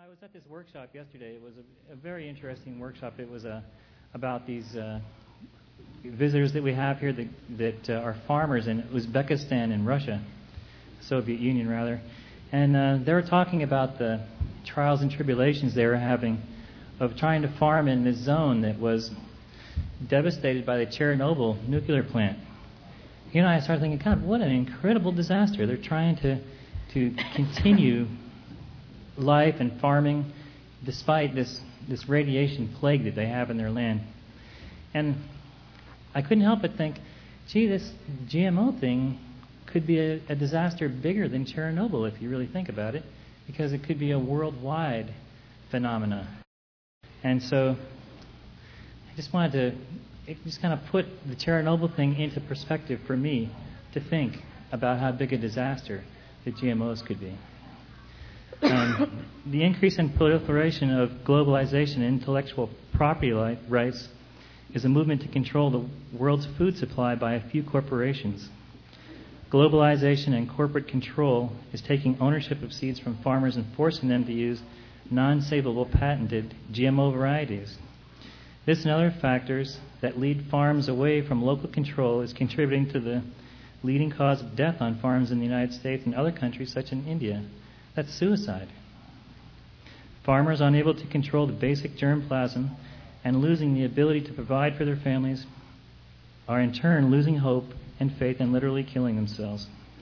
I was at this workshop yesterday. It was a very interesting workshop. It was about these visitors that we have here that are farmers in Uzbekistan and Russia, Soviet Union rather. And they were talking about the trials and tribulations they were having of trying to farm in this zone that was devastated by the Chernobyl nuclear plant. You know, I started thinking, God, what an incredible disaster. They're trying to continue life and farming despite this radiation plague that they have in their land. And I couldn't help but think, gee, this GMO thing could be a disaster bigger than Chernobyl if you really think about it, because it could be a worldwide phenomena. And so I just wanted to kind of put the Chernobyl thing into perspective for me to think about how big a disaster the GMOs could be. The increase in proliferation of globalization and intellectual property rights is a movement to control the world's food supply by a few corporations. Globalization and corporate control is taking ownership of seeds from farmers and forcing them to use non-savable patented GMO varieties. This and other factors that lead farms away from local control is contributing to the leading cause of death on farms in the United States and other countries such as India. That's suicide. Farmers unable to control the basic germplasm and losing the ability to provide for their families are in turn losing hope and faith and literally killing themselves.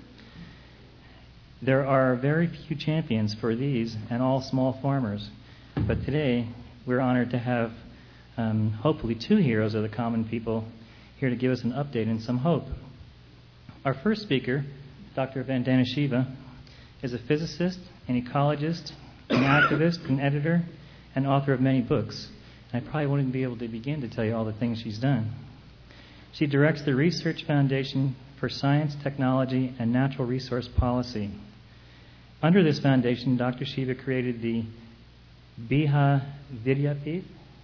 There are very few champions for these and all small farmers, but today we're honored to have hopefully two heroes of the common people here to give us an update and some hope. Our first speaker, Dr. Vandana Shiva, is a physicist, an ecologist, an activist, an editor, and author of many books. I probably wouldn't be able to begin to tell you all the things she's done. She directs the Research Foundation for Science, Technology, and Natural Resource Policy. Under this foundation, Dr. Shiva created the Bija Vidyapeeth?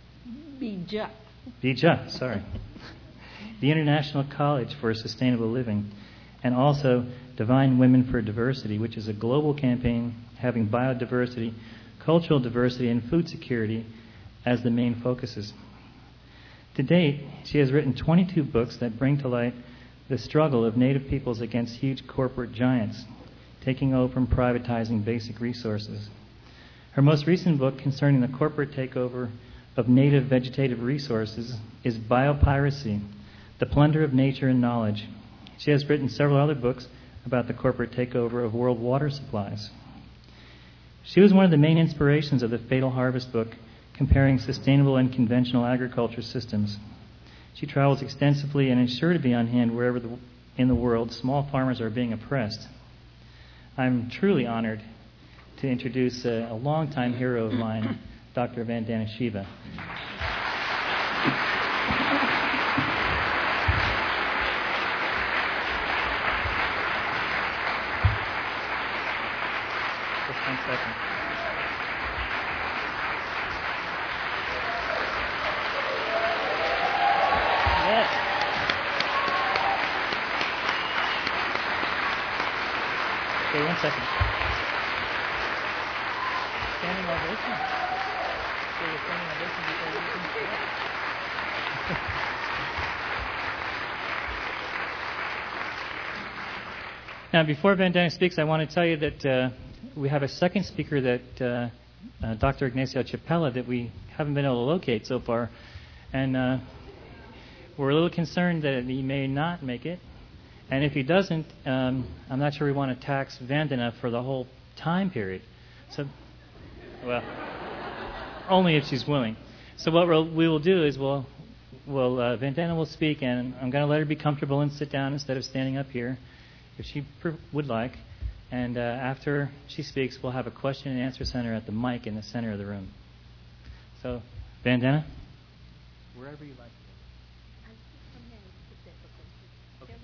Bija, sorry. The International College for Sustainable Living, and also Divine Women for Diversity, which is a global campaign having biodiversity, cultural diversity, and food security as the main focuses. To date, she has written 22 books that bring to light the struggle of Native peoples against huge corporate giants, taking over and privatizing basic resources. Her most recent book concerning the corporate takeover of native vegetative resources is Biopiracy, The Plunder of Nature and Knowledge. She has written several other books about the corporate takeover of world water supplies. She was one of the main inspirations of the Fatal Harvest book, comparing sustainable and conventional agriculture systems. She travels extensively and is sure to be on hand wherever in the world small farmers are being oppressed. I'm truly honored to introduce a longtime hero of mine, Dr. Vandana Shiva. Just 1 second. Yes. Okay, 1 second. Standing ovation. So you're standing ovation before you can start. Now, before Vandana speaks, I want to tell you that we have a second speaker that Dr. Ignacio Chapella that we haven't been able to locate so far. And we're a little concerned that he may not make it. And if he doesn't, I'm not sure we want to tax Vandana for the whole time period. So, well, only if she's willing. So what we will do is Vandana will speak, and I'm going to let her be comfortable and sit down instead of standing up here, if she would like. And after she speaks, we'll have a question and answer center at the mic in the center of the room. So, Vandana, wherever you like. Okay.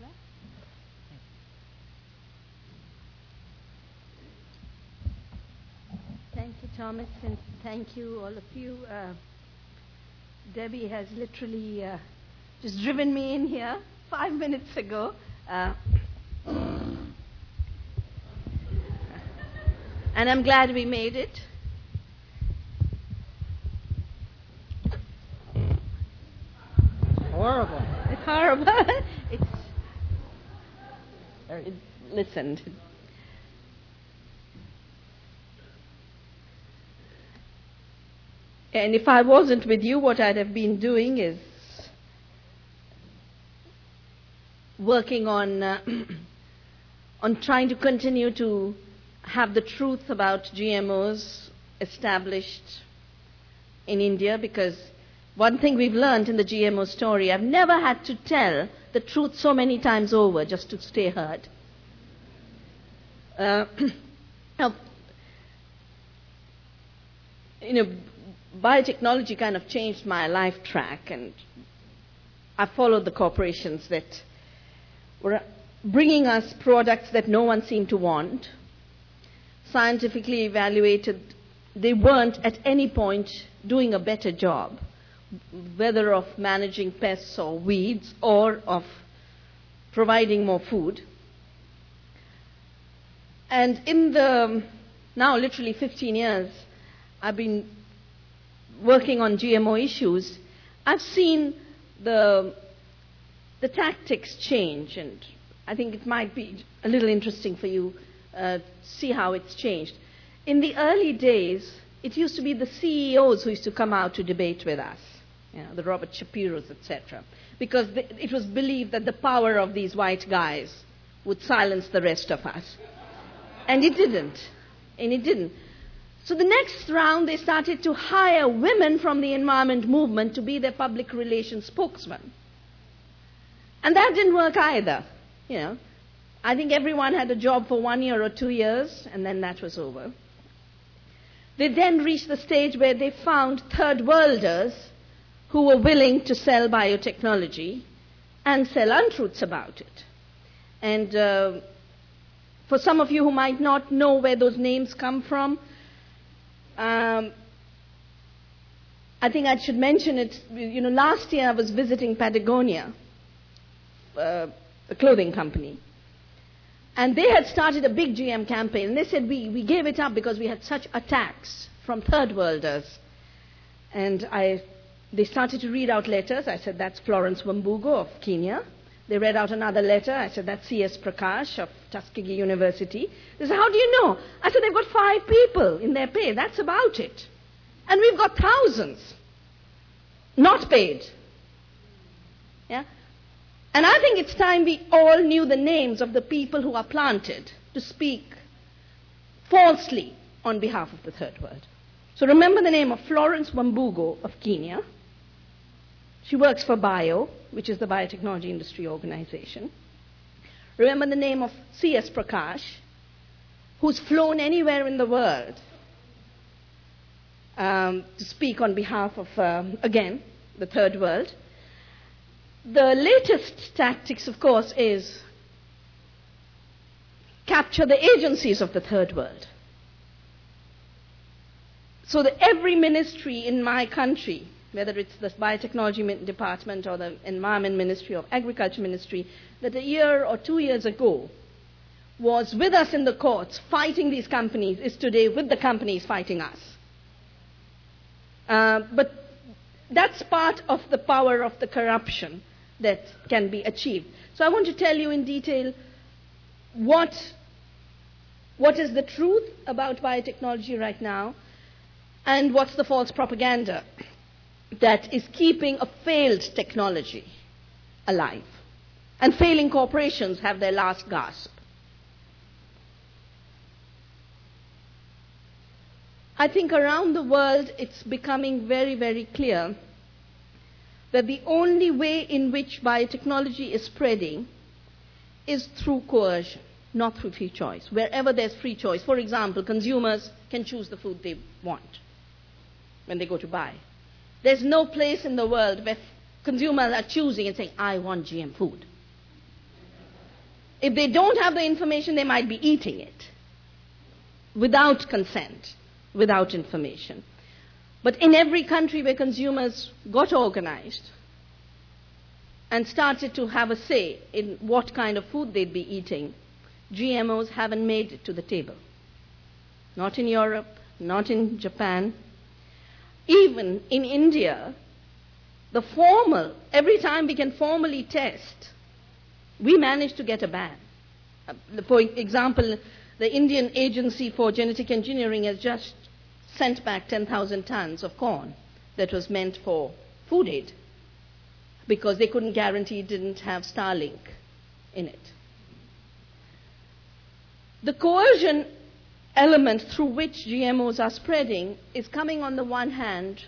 Thank you, Thomas, and thank you, all of you. Debbie has literally just driven me in here 5 minutes ago. And I'm glad we made it. horrible. It's horrible. Listen. And if I wasn't with you, what I'd have been doing is working on on trying to continue to have the truth about GMOs established in India, because one thing we've learned in the GMO story, I've never had to tell the truth so many times over just to stay heard. Now, biotechnology kind of changed my life track, and I followed the corporations that were bringing us products that no one seemed to want, scientifically evaluated. They weren't at any point doing a better job, whether of managing pests or weeds or of providing more food. And in the now literally 15 years I've been working on GMO issues, I've seen the tactics change, and I think it might be a little interesting for you to see how it's changed. In the early days, it used to be the CEOs who used to come out to debate with us, the Robert Shapiros, etc., because it was believed that the power of these white guys would silence the rest of us. And it didn't. So the next round, they started to hire women from the environment movement to be their public relations spokesman. And that didn't work either. I think everyone had a job for 1 year or 2 years, and then that was over. They then reached the stage where they found third worlders who were willing to sell biotechnology and sell untruths about it. And for some of you who might not know where those names come from, I think I should mention it. Last year I was visiting Patagonia, a clothing company. And they had started a big GM campaign. And they said, we gave it up because we had such attacks from third worlders. And they started to read out letters. I said, that's Florence Wambugo of Kenya. They read out another letter. I said, that's C.S. Prakash of Tuskegee University. They said, how do you know? I said, they've got 5 people in their pay. That's about it. And we've got thousands not paid. Yeah? And I think it's time we all knew the names of the people who are planted to speak falsely on behalf of the third world. So remember the name of Florence Wambugo of Kenya. She works for BIO, which is the Biotechnology Industry Organization. Remember the name of C.S. Prakash, who's flown anywhere in the world to speak on behalf of, again, the third world. The latest tactics, of course, is capture the agencies of the third world. So that every ministry in my country, whether it's the biotechnology department or the environment ministry or agriculture ministry, that a year or 2 years ago was with us in the courts fighting these companies, is today with the companies fighting us. But that's part of the power of the corruption that can be achieved. So I want to tell you in detail what is the truth about biotechnology right now, and what's the false propaganda that is keeping a failed technology alive. And failing corporations have their last gasp. I think around the world it's becoming very, very clear that the only way in which biotechnology is spreading is through coercion, not through free choice. Wherever there's free choice, for example, consumers can choose the food they want when they go to buy. There's no place in the world where consumers are choosing and saying, I want GM food. If they don't have the information, they might be eating it without consent, without information. But in every country where consumers got organized and started to have a say in what kind of food they'd be eating, GMOs haven't made it to the table. Not in Europe, not in Japan. Even in India, every time we can formally test, we manage to get a ban. For example, the Indian Agency for Genetic Engineering has just sent back 10,000 tons of corn that was meant for food aid because they couldn't guarantee it didn't have Starlink in it. The coercion element through which GMOs are spreading is coming on the one hand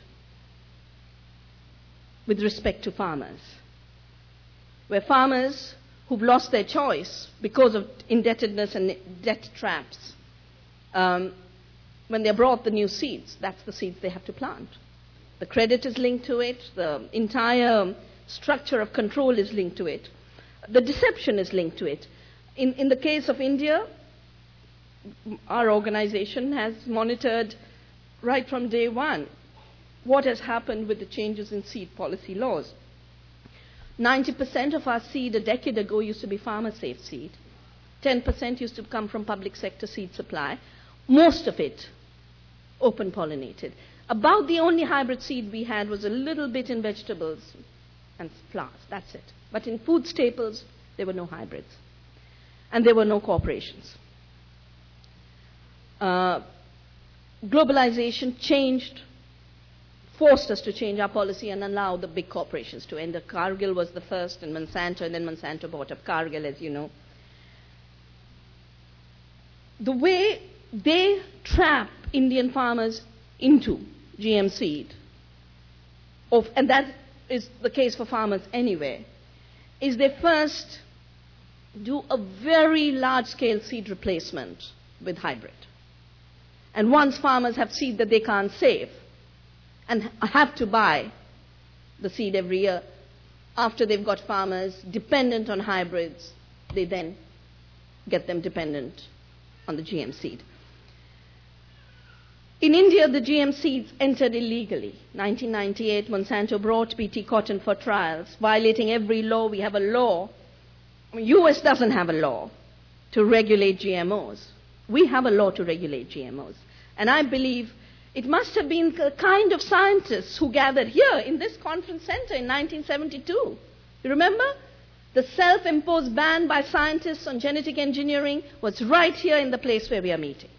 with respect to farmers, where farmers who've lost their choice because of indebtedness and debt traps, when they're brought the new seeds, that's the seeds they have to plant. The credit is linked to it, the entire structure of control is linked to it, the deception is linked to it. In the case of India, our organization has monitored right from day one what has happened with the changes in seed policy laws. 90% of our seed a decade ago used to be farmer-safe seed. 10% used to come from public sector seed supply. Most of it open-pollinated. About the only hybrid seed we had was a little bit in vegetables and flowers. That's it. But in food staples, there were no hybrids. And there were no corporations. Globalization forced us to change our policy and allow the big corporations to enter. Cargill was the first, and then Monsanto bought up Cargill, as you know. The way they trap Indian farmers into GM seed, and that is the case for farmers anywhere, is they first do a very large-scale seed replacement with hybrid. And once farmers have seed that they can't save and have to buy the seed every year, after they've got farmers dependent on hybrids, they then get them dependent on the GM seed. In India, the GM seeds entered illegally. 1998, Monsanto brought BT cotton for trials, violating every law. We have a law. US doesn't have a law to regulate GMOs. We have a law to regulate GMOs. And I believe it must have been the kind of scientists who gathered here in this conference center in 1972. You remember? The self-imposed ban by scientists on genetic engineering was right here in the place where we are meeting.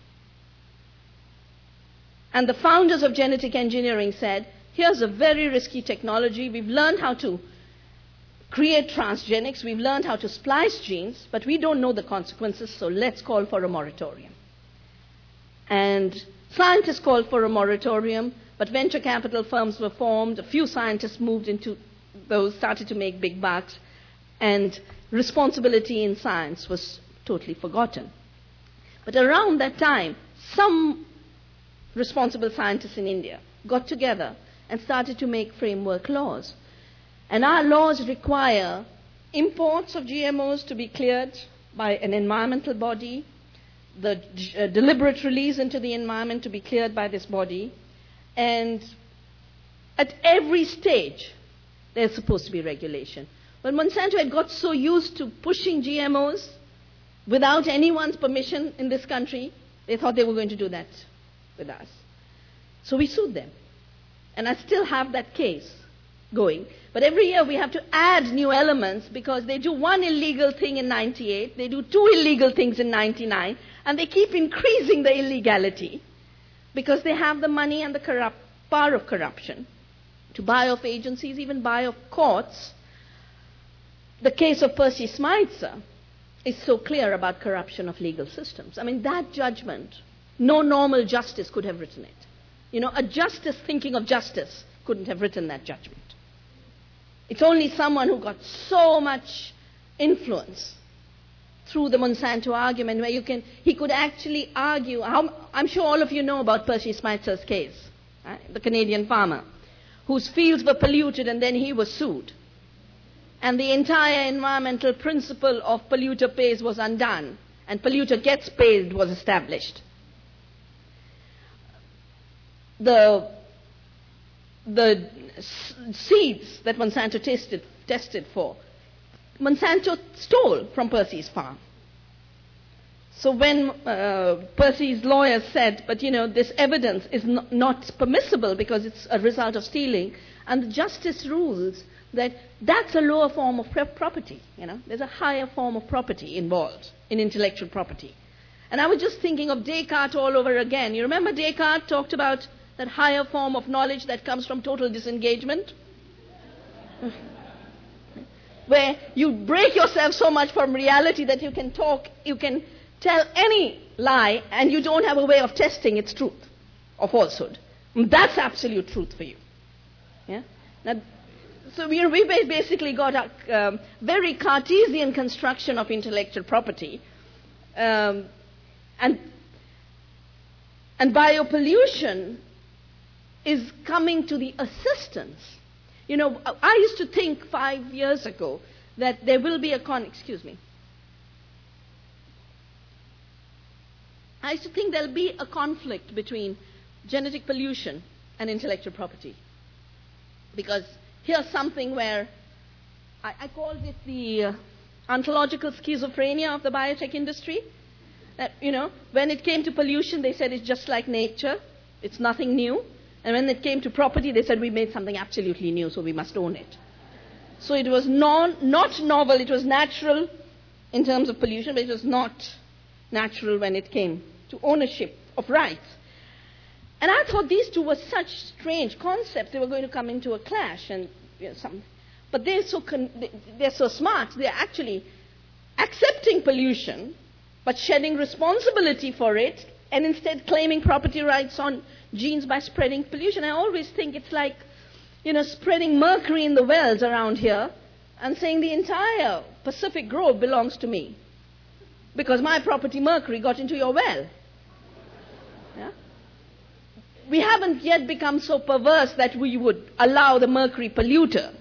And the founders of genetic engineering said, here's a very risky technology. We've learned how to create transgenics. We've learned how to splice genes, but we don't know the consequences, so let's call for a moratorium. And scientists called for a moratorium, but venture capital firms were formed. A few scientists moved into those, started to make big bucks, and responsibility in science was totally forgotten. But around that time, some responsible scientists in India got together and started to make framework laws. And our laws require imports of GMOs to be cleared by an environmental body, the deliberate release into the environment to be cleared by this body, and at every stage there's supposed to be regulation. But Monsanto had got so used to pushing GMOs without anyone's permission in this country, they thought they were going to do that with us. So we sued them. And I still have that case going. But every year we have to add new elements because they do one illegal thing in 98, they do two illegal things in 99, and they keep increasing the illegality because they have the money and the power of corruption to buy off agencies, even buy off courts. The case of Percy Smitzer is so clear about corruption of legal systems. I mean, that judgment, no normal justice could have written it. You know, a justice thinking of justice couldn't have written that judgment. It's only someone who got so much influence through the Monsanto argument where he could actually argue. I'm sure all of you know about Percy Smitzer's case, right? The Canadian farmer whose fields were polluted and then he was sued. And the entire environmental principle of polluter pays was undone and polluter gets paid was established. The seeds that Monsanto tested for, Monsanto stole from Percy's farm. So when Percy's lawyer said, but this evidence is not permissible because it's a result of stealing, and the justice rules that that's a lower form of property. There's a higher form of property involved in intellectual property. And I was just thinking of Descartes all over again. You remember Descartes talked about that higher form of knowledge that comes from total disengagement? Where you break yourself so much from reality that you can tell any lie and you don't have a way of testing its truth or falsehood. That's absolute truth for you. Yeah? Now, so we basically got a very Cartesian construction of intellectual property. And biopollution is coming to the assistance. I used to think 5 years ago that there will be I used to think there'll be a conflict between genetic pollution and intellectual property. Because here's something where I called it the ontological schizophrenia of the biotech industry. That, when it came to pollution, they said it's just like nature. It's nothing new. And when it came to property, they said we made something absolutely new, so we must own it. So it was not novel. It was natural in terms of pollution, but it was not natural when it came to ownership of rights. And I thought these two were such strange concepts. They were going to come into a clash. But they're so smart. They're actually accepting pollution, but shedding responsibility for it, and instead claiming property rights on genes by spreading pollution. I always think it's like, spreading mercury in the wells around here and saying the entire Pacific Grove belongs to me because my property mercury got into your well. Yeah? We haven't yet become so perverse that we would allow the mercury polluter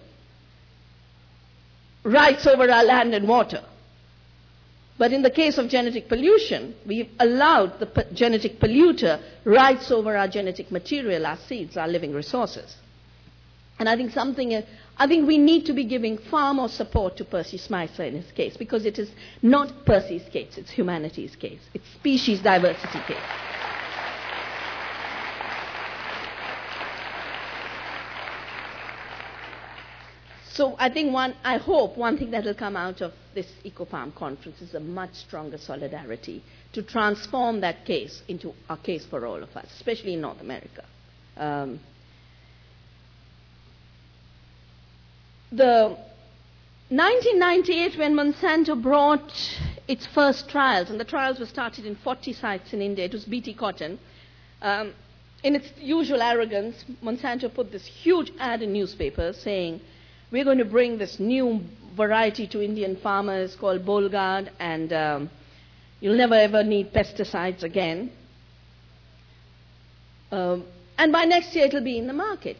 rights over our land and water. But in the case of genetic pollution, we've allowed the genetic polluter rights over our genetic material, our seeds, our living resources. And I think we need to be giving far more support to Percy Smythe in his case, because it is not Percy's case, it's humanity's case. It's species diversity case. So I hope one thing that will come out of this EcoFarm conference is a much stronger solidarity to transform that case into a case for all of us, especially in North America. The 1998, when Monsanto brought its first trials, and the trials were started in 40 sites in India, it was BT Cotton. In its usual arrogance, Monsanto put this huge ad in newspapers saying, we're going to bring this new variety to Indian farmers called Bolgard, and you'll never ever need pesticides again. And by next year, it'll be in the market.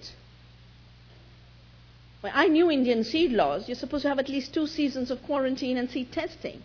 Well, I knew Indian seed laws. You're supposed to have at least 2 seasons of quarantine and seed testing.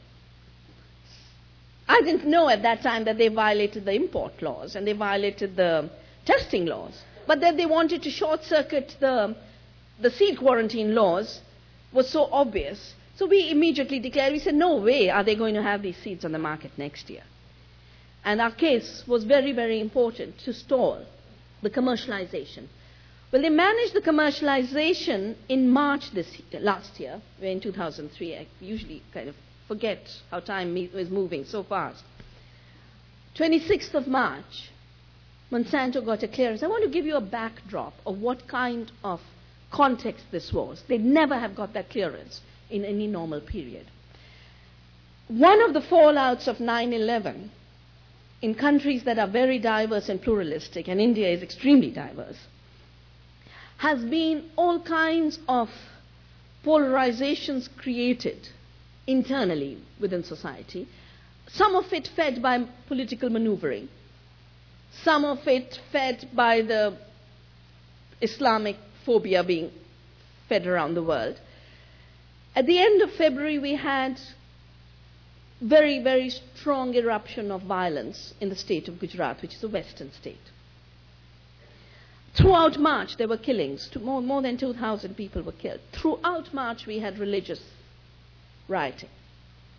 I didn't know at that time that they violated the import laws and they violated the testing laws. But that they wanted to short-circuit the seed quarantine laws was so obvious. So we immediately declared, we said, no way are they going to have these seeds on the market next year. And our case was very, very important to stall the commercialization. Well, they managed the commercialization in March last year, in 2003. I usually kind of forget how time is moving so fast. 26th of March, Monsanto got a clearance. I want to give you a backdrop of what kind of context this was. They'd never have got that clearance in any normal period. One of the fallouts of 9/11 in countries that are very diverse and pluralistic, and India is extremely diverse, has been all kinds of polarizations created internally within society, some of it fed by political maneuvering, some of it fed by the Islamic phobia being fed around the world. At the end of February, we had very, very strong eruption of violence in the state of Gujarat, which is a western state. Throughout March, there were killings. More than 2,000 people were killed. Throughout March, we had religious rioting.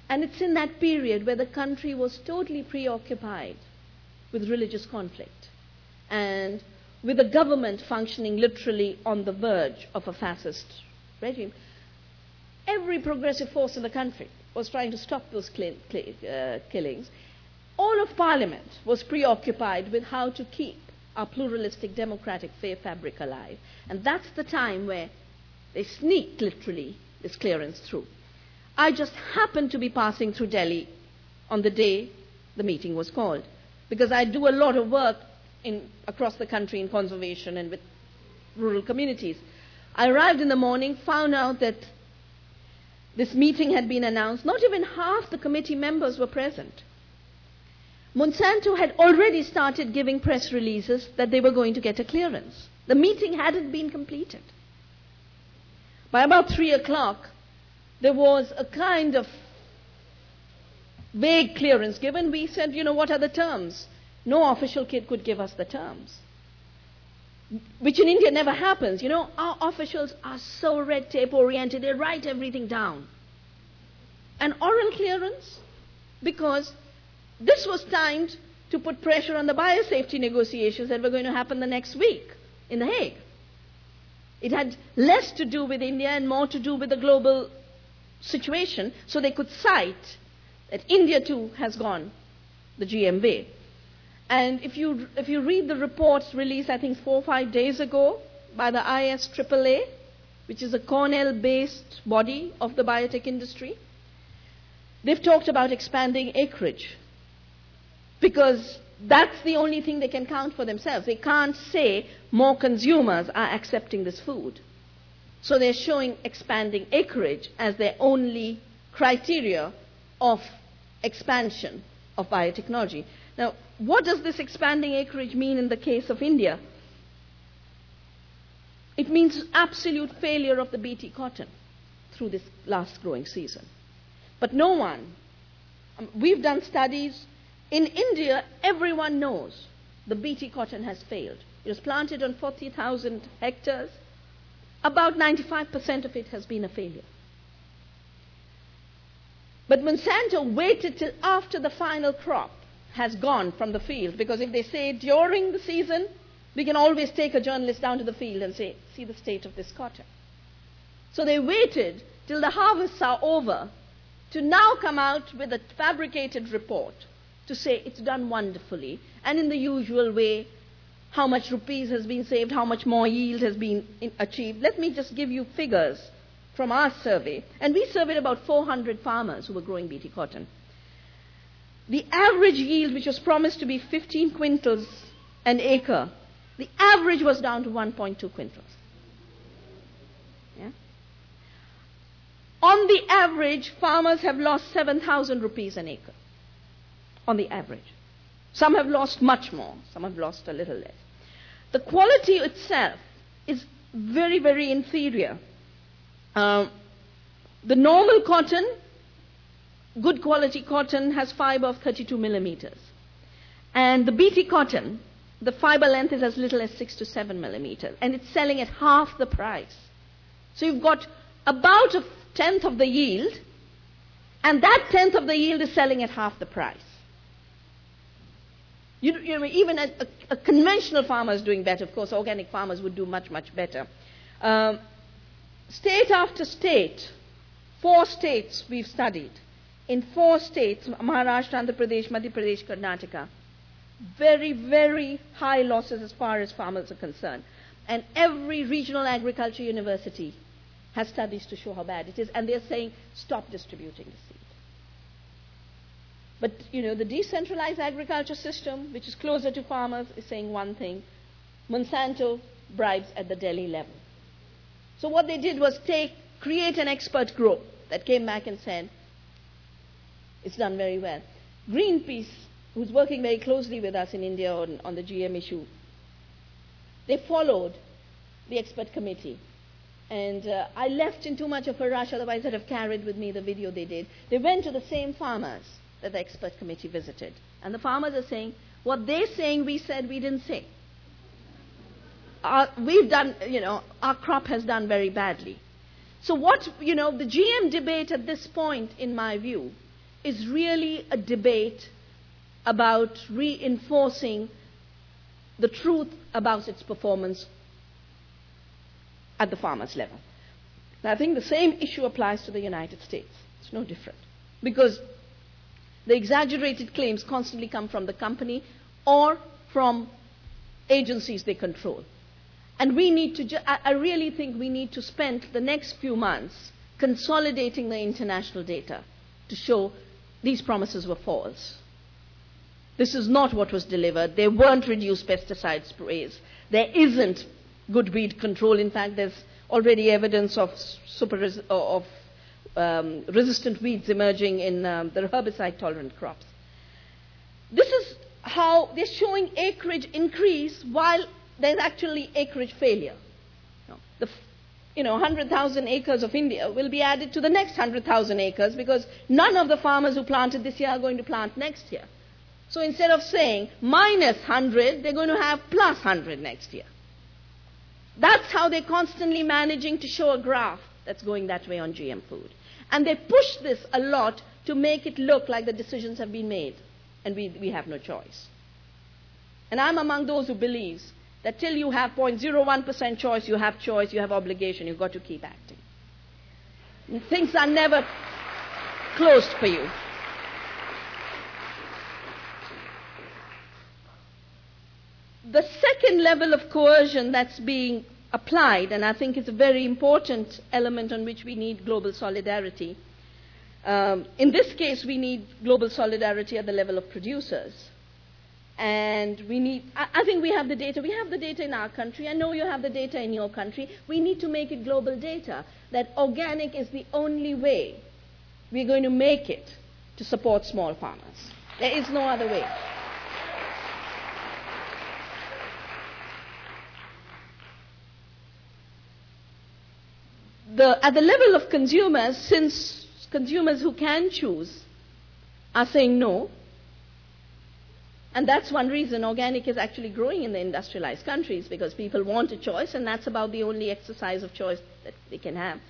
And it's in that period where the country was totally preoccupied with religious conflict and with the government functioning literally on the verge of a fascist regime. Every progressive force in the country was trying to stop those killings. All of Parliament was preoccupied with how to keep our pluralistic democratic fabric alive. And that's the time where they sneaked literally this clearance through. I just happened to be passing through Delhi on the day the meeting was called, because I do a lot of work across the country in conservation and with rural communities. I arrived in the morning, found out that this meeting had been announced. Not even half the committee members were present. Monsanto had already started giving press releases that they were going to get a clearance. The meeting hadn't been completed. By about 3 o'clock, there was a kind of vague clearance given. We said, what are the terms? No official could give us the terms, which in India never happens. Our officials are so red tape oriented, they write everything down. An oral clearance, because this was timed to put pressure on the biosafety negotiations that were going to happen the next week in The Hague. It had less to do with India and more to do with the global situation, so they could cite that India too has gone the GM way. And if you read the reports released, I think 4 or 5 days ago by the ISAAA, which is a Cornell-based body of the biotech industry, they've talked about expanding acreage, because that's the only thing they can count for themselves. They can't say more consumers are accepting this food. So they're showing expanding acreage as their only criteria of expansion of biotechnology. Now, what does this expanding acreage mean in the case of India? It means absolute failure of the BT cotton through this last growing season. But no one, we've done studies. In India, everyone knows the BT cotton has failed. It was planted on 40,000 hectares. About 95% of it has been a failure. But Monsanto waited till after the final crop has gone from the field, because if they say during the season, we can always take a journalist down to the field and say, see the state of this cotton. So they waited till the harvests are over to now come out with a fabricated report to say it's done wonderfully, and in the usual way, how much rupees has been saved, how much more yield has been achieved. Let me just give you figures from our survey. And we surveyed about 400 farmers who were growing BT cotton. The average yield, which was promised to be 15 quintals an acre, the average was down to 1.2 quintals. Yeah? On the average, farmers have lost 7,000 rupees an acre. On the average. Some have lost much more. Some have lost a little less. The quality itself is very, very inferior. The normal cotton, good quality cotton, has fiber of 32 millimeters. And the BT cotton, the fiber length is as little as 6 to 7 millimeters. And it's selling at half the price. So you've got about a tenth of the yield, and that tenth of the yield is selling at half the price. Even a conventional farmer is doing better. Of course, organic farmers would do much, much better. State after state, 4 states we've studied. In 4 states, Maharashtra, Andhra Pradesh, Madhya Pradesh, Karnataka, very, very high losses as far as farmers are concerned. And every regional agriculture university has studies to show how bad it is. And they're saying, stop distributing the seed. But, the decentralized agriculture system, which is closer to farmers, is saying one thing. Monsanto bribes at the Delhi level. So what they did was create an expert group that came back and said, it's done very well. Greenpeace, who's working very closely with us in India on the GM issue, they followed the expert committee. And I left in too much of a rush, otherwise I'd have carried with me the video they did. They went to the same farmers that the expert committee visited. And the farmers are saying, what they're saying, we said, we didn't say. Our crop has done very badly. So the GM debate at this point, in my view, is really a debate about reinforcing the truth about its performance at the farmer's level. Now, I think the same issue applies to the United States. It's no different. Because the exaggerated claims constantly come from the company or from agencies they control. And we need to, I really think we need to spend the next few months consolidating the international data to show these promises were false. This is not what was delivered. There weren't reduced pesticide sprays. There isn't good weed control. In fact, there's already evidence of resistant weeds emerging in the herbicide-tolerant crops. This is how they're showing acreage increase while there's actually acreage failure. 100,000 acres of India will be added to the next 100,000 acres because none of the farmers who planted this year are going to plant next year. So instead of saying minus 100, they're going to have plus 100 next year. That's how they're constantly managing to show a graph that's going that way on GM food. And they push this a lot to make it look like the decisions have been made and we have no choice. And I'm among those who believes that till you have 0.01% choice, you have choice, you have obligation, you've got to keep acting. And things are never closed for you. The second level of coercion that's being applied, and I think it's a very important element on which we need global solidarity. In this case, we need global solidarity at the level of producers. And I think we have the data. We have the data in our country. I know you have the data in your country. We need to make it global data, that organic is the only way we're going to make it to support small farmers. There is no other way. At the level of consumers, since consumers who can choose are saying no, and that's one reason organic is actually growing in the industrialized countries, because people want a choice, and that's about the only exercise of choice that they can have.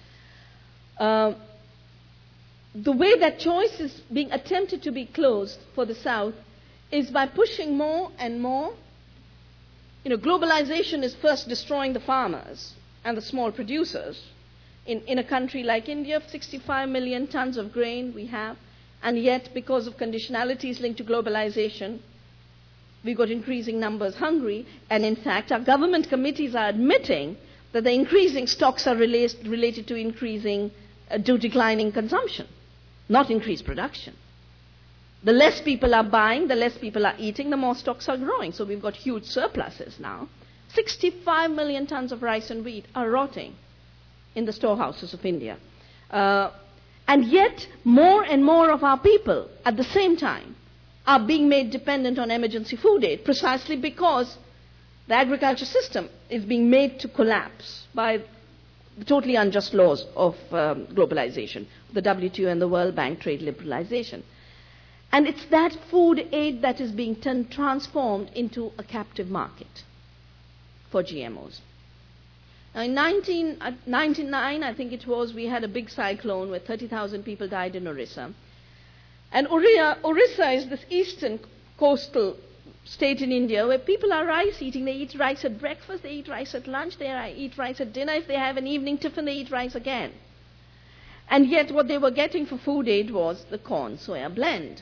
The way that choice is being attempted to be closed for the South is by pushing more and more. Globalization is first destroying the farmers and the small producers. In a country like India, 65 million tons of grain we have, and yet because of conditionalities linked to globalization, we've got increasing numbers hungry, and in fact our government committees are admitting that the increasing stocks are related to declining consumption, not increased production. The less people are buying, the less people are eating, the more stocks are growing. So we've got huge surpluses now. 65 million tons of rice and wheat are rotting in the storehouses of India. And yet, more and more of our people, at the same time, are being made dependent on emergency food aid, precisely because the agriculture system is being made to collapse by the totally unjust laws of globalization, the WTO and the World Bank trade liberalization. And it's that food aid that is being transformed into a captive market for GMOs. Now, in 1999, I think it was, we had a big cyclone where 30,000 people died in Orissa. And Orissa is this eastern coastal state in India where people are rice eating. They eat rice at breakfast, they eat rice at lunch, they eat rice at dinner. If they have an evening tiffin, they eat rice again. And yet what they were getting for food aid was the corn-soya blend.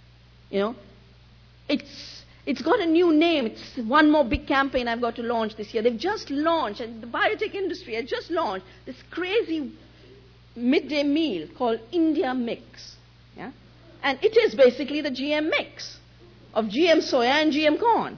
It's got a new name. It's one more big campaign I've got to launch this year. They've just launched, and the biotech industry has just launched this crazy midday meal called India Mix. Yeah? And it is basically the GM mix of GM soya and GM corn.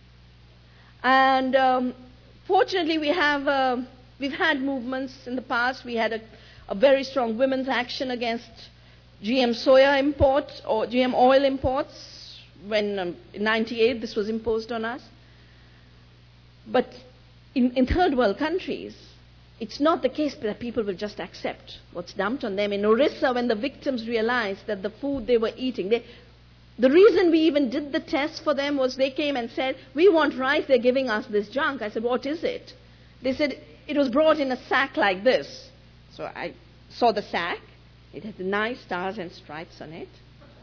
And fortunately, we've had movements in the past. We had a very strong women's action against GM soya imports or GM oil imports. When in 98 this was imposed on us. But in third world countries, it's not the case that people will just accept what's dumped on them. In Orissa, when the victims realized that the food they were eating, the reason we even did the test for them was they came and said, we want rice, they're giving us this junk. I said, what is it? They said, it was brought in a sack like this. So I saw the sack. It had nice stars and stripes on it.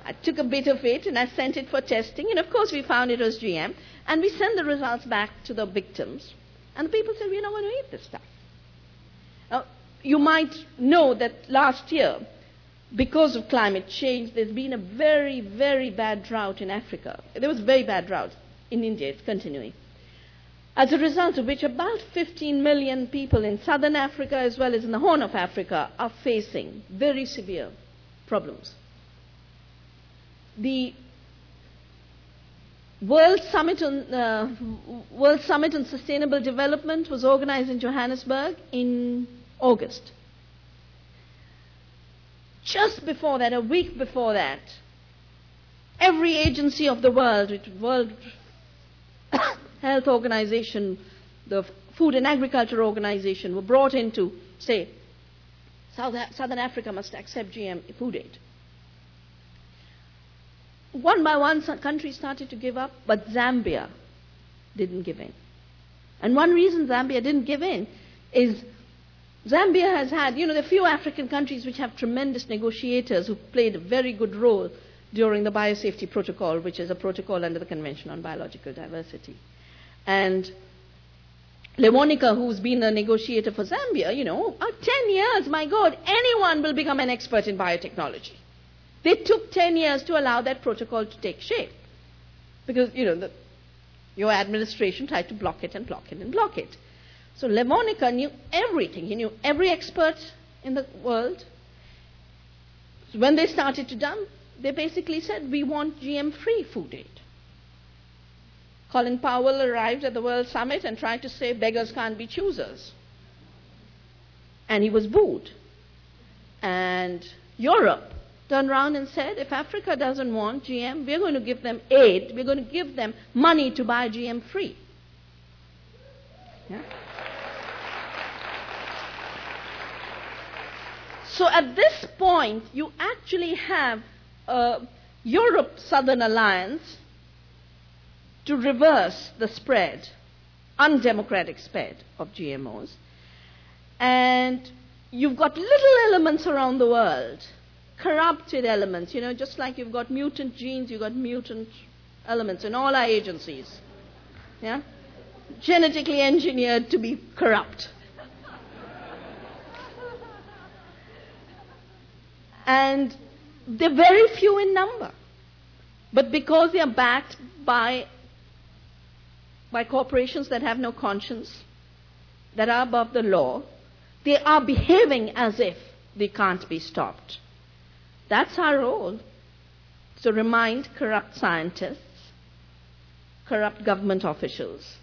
I took a bit of it and I sent it for testing, and of course we found it was GM, and we sent the results back to the victims, and the people said, we're not going to eat this stuff. Now, you might know that last year, because of climate change, there's been a very, very bad drought in Africa. There was a very bad drought in India. It's continuing. As a result of which, about 15 million people in southern Africa as well as in the Horn of Africa are facing very severe problems. The World Summit on Sustainable Development was organized in Johannesburg in August. Just before that, a week before that, every agency of the World Health Organization, the Food and Agriculture Organization, were brought in to say, Southern Africa must accept GM food aid. One by one, some countries started to give up, but Zambia didn't give in. And one reason Zambia didn't give in is Zambia has had, there are few African countries which have tremendous negotiators who played a very good role during the Biosafety Protocol, which is a protocol under the Convention on Biological Diversity. And Lewonika, who's been a negotiator for Zambia, 10 years, my God, anyone will become an expert in biotechnology. They took 10 years to allow that protocol to take shape. Because, your administration tried to block it and block it and block it. So Lewonika knew everything. He knew every expert in the world. So when they started to dump, they basically said, we want GM-free food aid. Colin Powell arrived at the World Summit and tried to say, beggars can't be choosers. And he was booed. And Europe turned around and said, if Africa doesn't want GM, we're going to give them aid. We're going to give them money to buy GM-free. Yeah? So at this point, you actually have a Europe-Southern alliance to reverse the spread, undemocratic spread of GMOs. And you've got little elements around the world, corrupted elements, just like you've got mutant genes, you've got mutant elements in all our agencies. Yeah? Genetically engineered to be corrupt. And they're very few in number. But because they are backed by corporations that have no conscience, that are above the law, they are behaving as if they can't be stopped. That's our role, to remind corrupt scientists, corrupt government officials,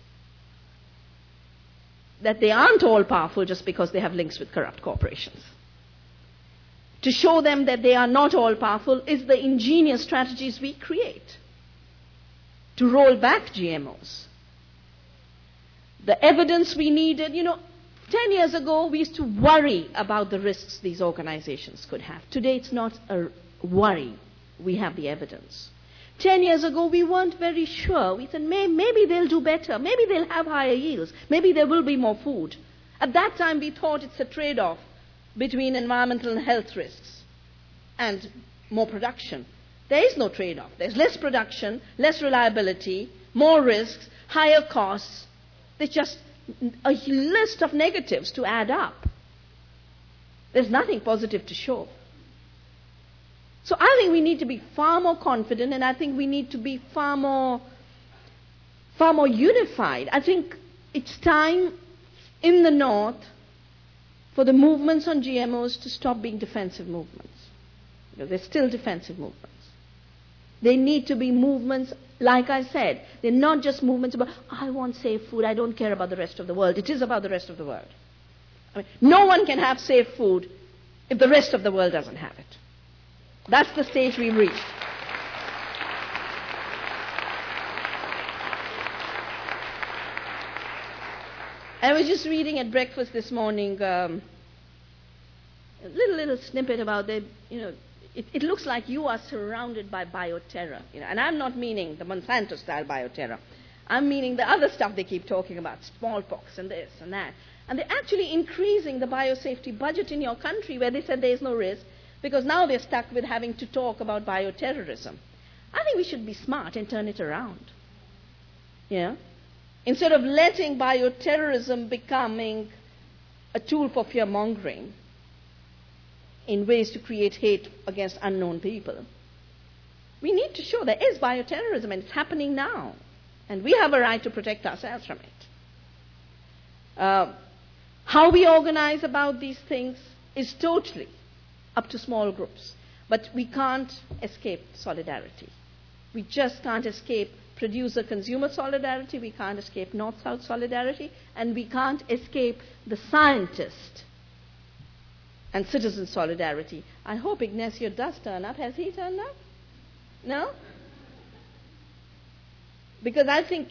that they aren't all powerful just because they have links with corrupt corporations. To show them that they are not all powerful is the ingenious strategies we create to roll back GMOs. The evidence we needed, 10 years ago we used to worry about the risks these organizations could have. Today it's not a worry. We have the evidence. 10 years ago we weren't very sure. We said maybe they'll do better. Maybe they'll have higher yields. Maybe there will be more food. At that time we thought it's a trade-off between environmental and health risks and more production. There is no trade-off. There's less production, less reliability, more risks, higher costs. There's just a list of negatives to add up. There's nothing positive to show. So I think we need to be far more confident, and I think we need to be far more unified. I think it's time in the North for the movements on GMOs to stop being defensive movements. They're still defensive movements. They need to be movements, like I said, they're not just movements about, I want safe food, I don't care about the rest of the world. It is about the rest of the world. No one can have safe food if the rest of the world doesn't have it. That's the stage we've reached. I was just reading at breakfast this morning a little snippet about it looks like you are surrounded by bioterror. And I'm not meaning the Monsanto-style bioterror. I'm meaning the other stuff they keep talking about, smallpox and this and that. And they're actually increasing the biosafety budget in your country where they said there is no risk. Because now we're stuck with having to talk about bioterrorism. I think we should be smart and turn it around. Yeah? Instead of letting bioterrorism becoming a tool for fear-mongering in ways to create hate against unknown people. We need to show there is bioterrorism and it's happening now. And we have a right to protect ourselves from it. How we organize about these things is totally up to small groups. But we can't escape solidarity. We just can't escape producer-consumer solidarity. We can't escape North-South solidarity. And we can't escape the scientist and citizen solidarity. I hope Ignacio does turn up. Has he turned up? No? Because I think,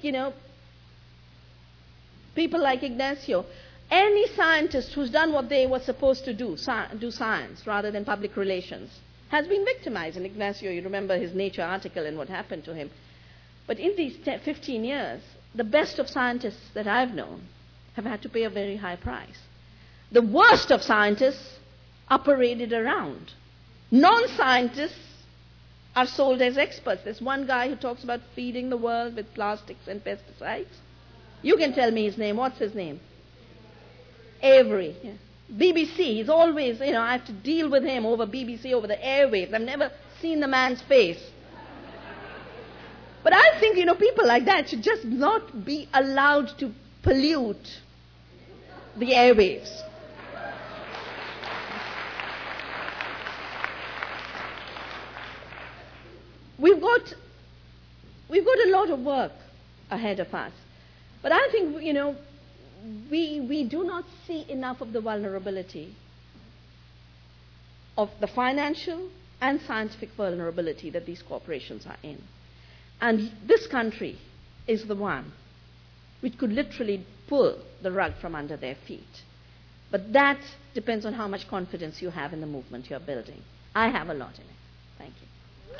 people like Ignacio, any scientist who's done what they were supposed to do science rather than public relations, has been victimized. And Ignacio, you remember his Nature article and what happened to him. But in these 15 years, the best of scientists that I've known have had to pay a very high price. The worst of scientists are paraded around. Non-scientists are sold as experts. There's one guy who talks about feeding the world with plastics and pesticides. You can tell me his name. What's his name? Avery. Yeah. BBC. He's always, I have to deal with him over BBC, over the airwaves. I've never seen the man's face. But I think, people like that should just not be allowed to pollute the airwaves. We've got a lot of work ahead of us. But I think, we do not see enough of the vulnerability of the financial and scientific vulnerability that these corporations are in. And this country is the one which could literally pull the rug from under their feet. But that depends on how much confidence you have in the movement you're building. I have a lot in it. Thank you.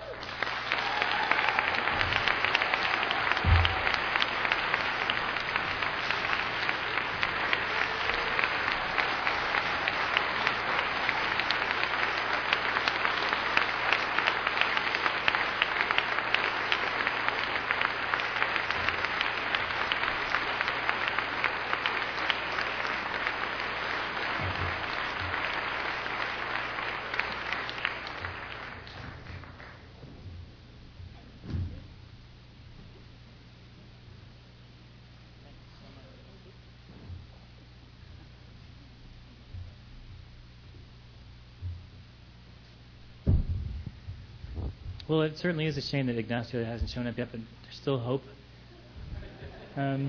Well, it certainly is a shame that Ignacio hasn't shown up yet, but there's still hope. It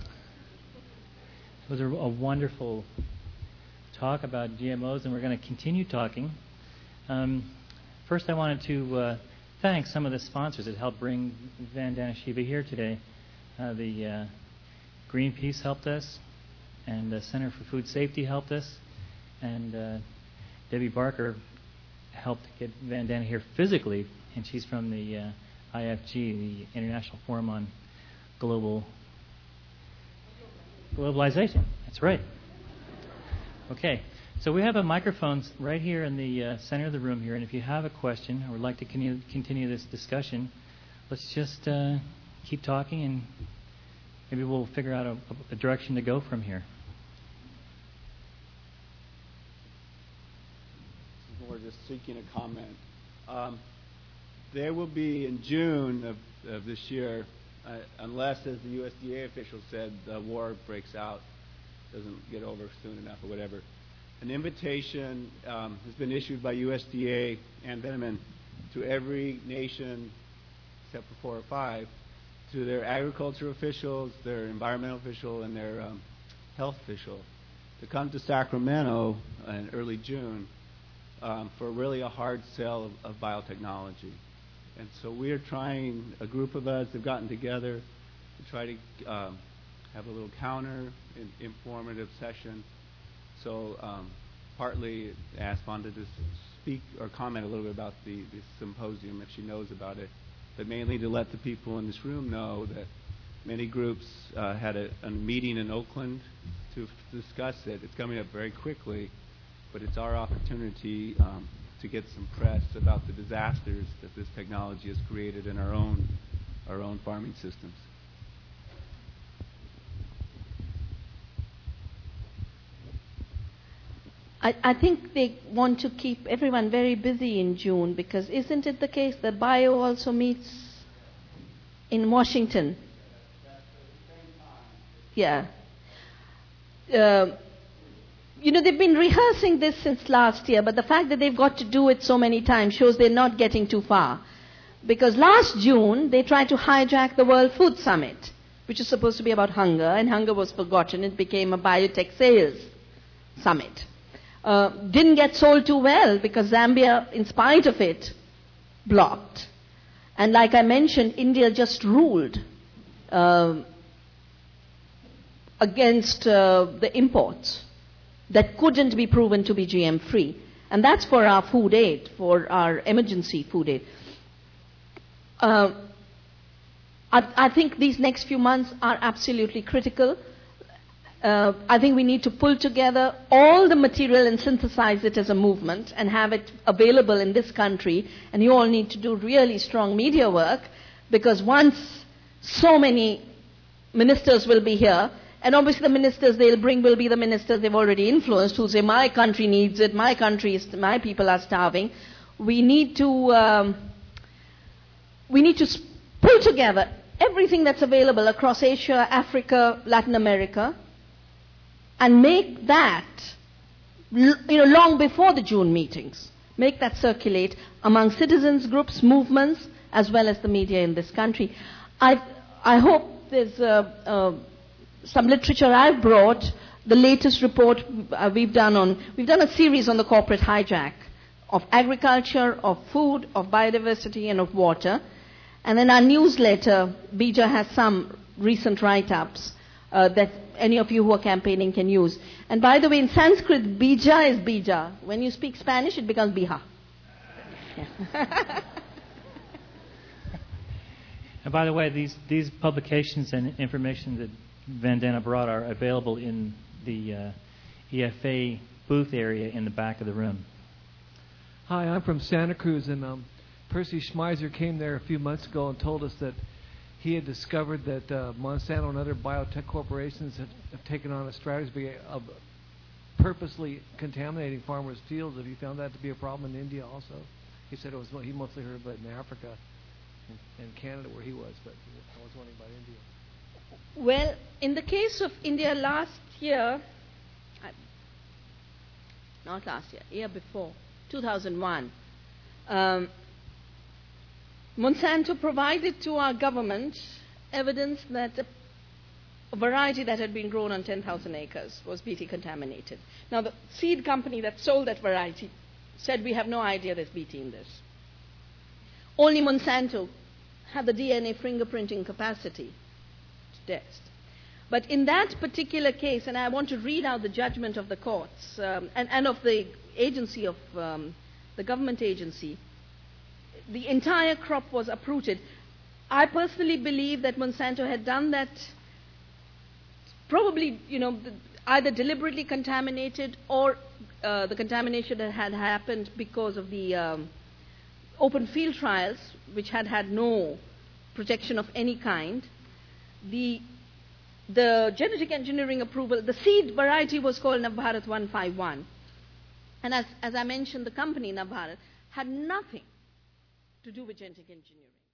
was a wonderful talk about GMOs, and we're going to continue talking. First, I wanted to thank some of the sponsors that helped bring Vandana Shiva here today. The Greenpeace helped us, and the Center for Food Safety helped us, and Debbie Barker helped get Vandana here physically, and she's from the IFG, the International Forum on Globalization. That's right. Okay, so we have a microphone right here in the center of the room here, and if you have a question or would like to continue this discussion, let's just keep talking, and maybe we'll figure out a direction to go from here. We're just seeking a comment. There will be in June of this year, unless, as the USDA official said, the war breaks out, doesn't get over soon enough or whatever, an invitation has been issued by USDA and Veneman to every nation, except for 4 or 5, to their agriculture officials, their environmental official, and their health official, to come to Sacramento in early June for really a hard sell of biotechnology. And so we are trying, a group of us have gotten together to try to have a little counter informative session. So partly ask Vonda to speak or comment a little bit about the symposium if she knows about it, but mainly to let the people in this room know that many groups had a meeting in Oakland to discuss it. It's coming up very quickly, but it's our opportunity to get some press about the disasters that this technology has created in our own farming systems. I think they want to keep everyone very busy in June, because isn't it the case that BIO also meets in Washington? Yeah. They've been rehearsing this since last year, but the fact that they've got to do it so many times shows they're not getting too far. Because last June, they tried to hijack the World Food Summit, which is supposed to be about hunger, and hunger was forgotten. It became a biotech sales summit. Didn't get sold too well because Zambia, in spite of it, blocked. And like I mentioned, India just ruled against the imports that couldn't be proven to be GM-free. And that's for our food aid, for our emergency food aid. I think these next few months are absolutely critical. I think we need to pull together all the material and synthesize it as a movement and have it available in this country. And you all need to do really strong media work, because once so many ministers will be here, and obviously the ministers they'll bring will be the ministers they've already influenced, who say, my country needs it, my people are starving. We need to pull together everything that's available across Asia, Africa, Latin America, and make that, long before the June meetings, make that circulate among citizens, groups, movements, as well as the media in this country. I hope there's some literature I've brought, the latest report we've done a series on the corporate hijack of agriculture, of food, of biodiversity, and of water. And then our newsletter, Bija, has some recent write-ups that any of you who are campaigning can use. And by the way, in Sanskrit, Bija is Bija. When you speak Spanish, it becomes Biha. Yeah. And by the way, these publications and information that Vandana brought are available in the EFA booth area in the back of the room. Hi, I'm from Santa Cruz, and Percy Schmeiser came there a few months ago and told us that he had discovered that Monsanto and other biotech corporations have taken on a strategy of purposely contaminating farmers' fields. Have you found that to be a problem in India also? He said he mostly heard about it in Africa and Canada where he was, but I was wondering about India. Well, in the case of India year before, 2001, Monsanto provided to our government evidence that a variety that had been grown on 10,000 acres was BT contaminated. Now, the seed company that sold that variety said, we have no idea there's BT in this. Only Monsanto had the DNA fingerprinting capacity to test. But in that particular case, and I want to read out the judgment of the courts and of the agency of the government agency, the entire crop was uprooted. I personally believe that Monsanto had done that probably, either deliberately contaminated or the contamination that had happened because of the open field trials, which had no protection of any kind. The genetic engineering approval, the seed variety was called Navbharat 151. And as I mentioned, the company Navbharat had nothing to do with genetic engineering.